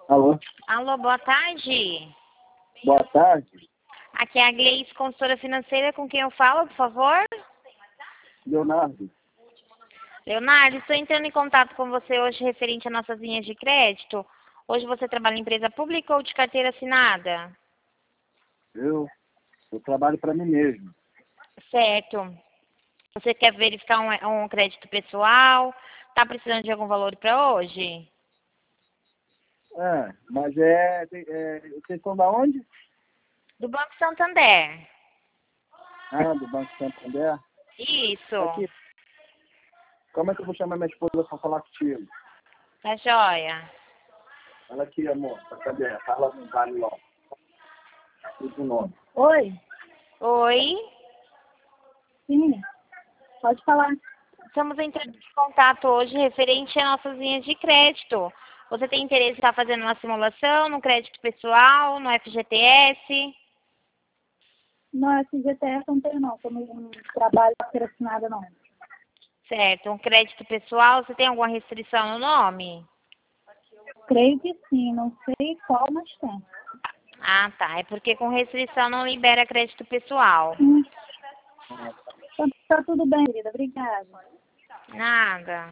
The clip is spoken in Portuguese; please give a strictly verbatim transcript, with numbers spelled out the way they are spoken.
Alô, Alô, boa tarde. boa tarde. Aqui é a Gleice, consultora financeira, com quem eu falo, por favor? Leonardo. Leonardo, estou entrando em contato com você hoje referente a nossas linhas de crédito. Hoje você trabalha em empresa pública ou de carteira assinada? Eu, eu trabalho para mim mesmo. Certo. Você quer verificar um, um crédito pessoal? Está precisando de algum valor para hoje? É, mas é, é. Vocês são da onde? Do Banco Santander. Ah, do Banco Santander. Isso. Aqui. Como é que eu vou chamar minha esposa para falar contigo? Tá joia. Ela aqui, amor. Cadê? Fala no vale lá. Diz o nome. Oi, Oi. sim, pode falar. Estamos entrando em contato hoje referente a nossas linhas de crédito. Você tem interesse em estar fazendo uma simulação no crédito pessoal, no F G T S? Não, esse G T S não tenho não, eu não trabalho para assinada não. Certo. Um crédito pessoal, você tem alguma restrição no nome? Creio que sim, não sei qual, mas tem. Ah, tá. É porque com restrição não libera crédito pessoal. Hum, tá, tá tudo bem, querida, obrigada. Nada.